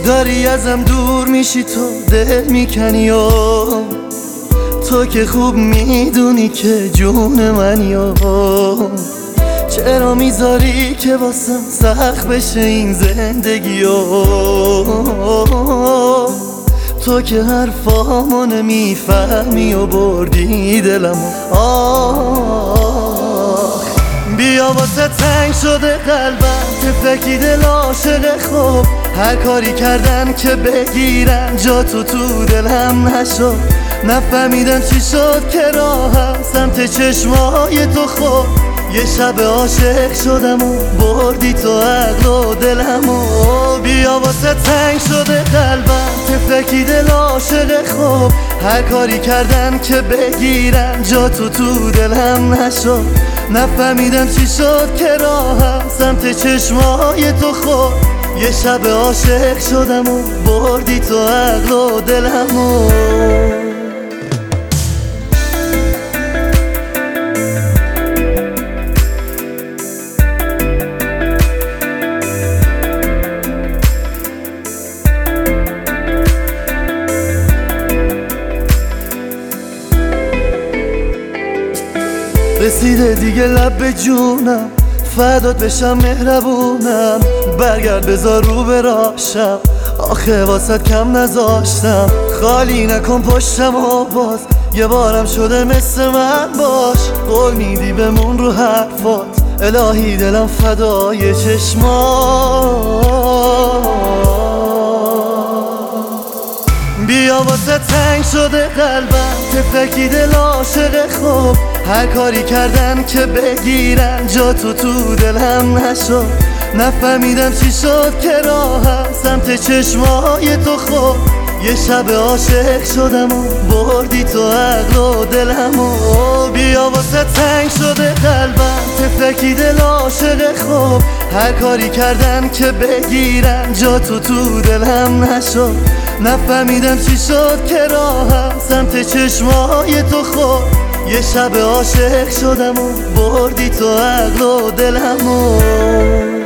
داری ازم دور میشی، تو دل میکنی و تو که خوب میدونی که جون منی و چرا میذاری که واسم سخت بشه این زندگی و تو که حرفامو نمیفهمی و بردی دلمو. بیا واسه تنگ شده قلبم تفکی دل عاشق خوب، هر کاری کردن که بگیرن جا تو دلم نشد. نفهمیدم چی شد که راهم سمت چشمای تو خود، یه شب عاشق شدم و بردی تو عقل و دلمو. بیا واسه تنگ شده قلبم تفکی دل عاشق خوب، هر کاری کردن که بگیرن جا تو دلم نشد. نفهمیدم چی شد که راهم سمت چشمای تو خود، یه شب عاشق شدم و بردی تو عقل و دلمو. رسیده دیگه لب به جونم، فدات بشم مهربونم، برگرد بذار رو براشم، آخه واسط کم نذاشتم. خالی نکن پشتم و باز یه بارم شده مثل من باش، قول میدی بمون رو حرفات، الهی دلم فدای چشمات. بیا واسه تنگ شده قلبم تفکی دل عاشق خوب، هر کاری کردن که بگیرن جا تو دلم نشد. نفهمیدم چی شد که راهم سمت چشمای تو خود، یه شب عاشق شدم و بردی تو عقل و دلمو. بیا واسه تنگ شده قلبم تفکی دل عاشق خوب، هر کاری کردن که بگیرن جا تو دلم نشد. نفهمیدم چی شد که راهم سمت چشمای تو خود، یه شب عاشق شدم و بردی تو عقل و دلمو.